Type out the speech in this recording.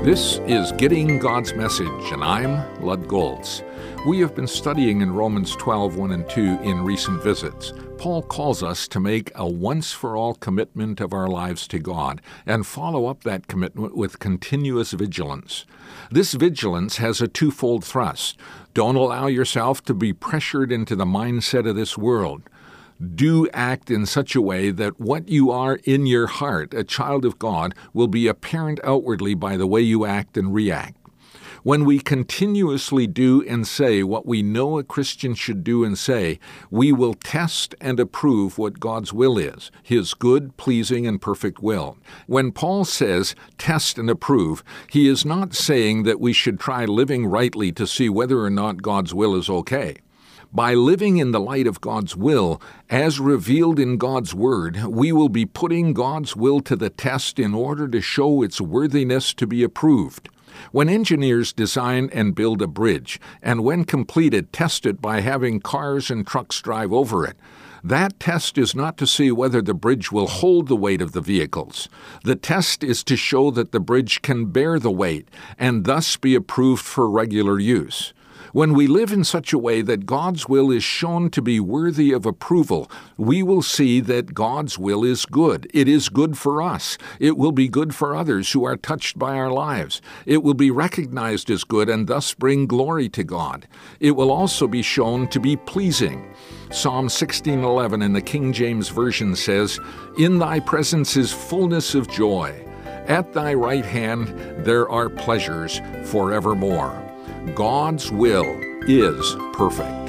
This is Getting God's Message, and I'm Lud Goltz. We have been studying in Romans 12, 1 and 2 in recent visits. Paul calls us to make a once-for-all commitment of our lives to God and follow up that commitment with continuous vigilance. This vigilance has a twofold thrust. Don't allow yourself to be pressured into the mindset of this world. Do act in such a way that what you are in your heart, a child of God, will be apparent outwardly by the way you act and react. When we continuously do and say what we know a Christian should do and say, we will test and approve what God's will is, His good, pleasing, and perfect will. When Paul says test and approve, he is not saying that we should try living rightly to see whether or not God's will is okay. By living in the light of God's will, as revealed in God's Word, we will be putting God's will to the test in order to show its worthiness to be approved. When engineers design and build a bridge, and when completed, test it by having cars and trucks drive over it, that test is not to see whether the bridge will hold the weight of the vehicles. The test is to show that the bridge can bear the weight, and thus be approved for regular use. When we live in such a way that God's will is shown to be worthy of approval, we will see that God's will is good. It is good for us. It will be good for others who are touched by our lives. It will be recognized as good and thus bring glory to God. It will also be shown to be pleasing. Psalm 16:11 in the King James Version says, "In thy presence is fullness of joy. At thy right hand there are pleasures forevermore." God's will is perfect.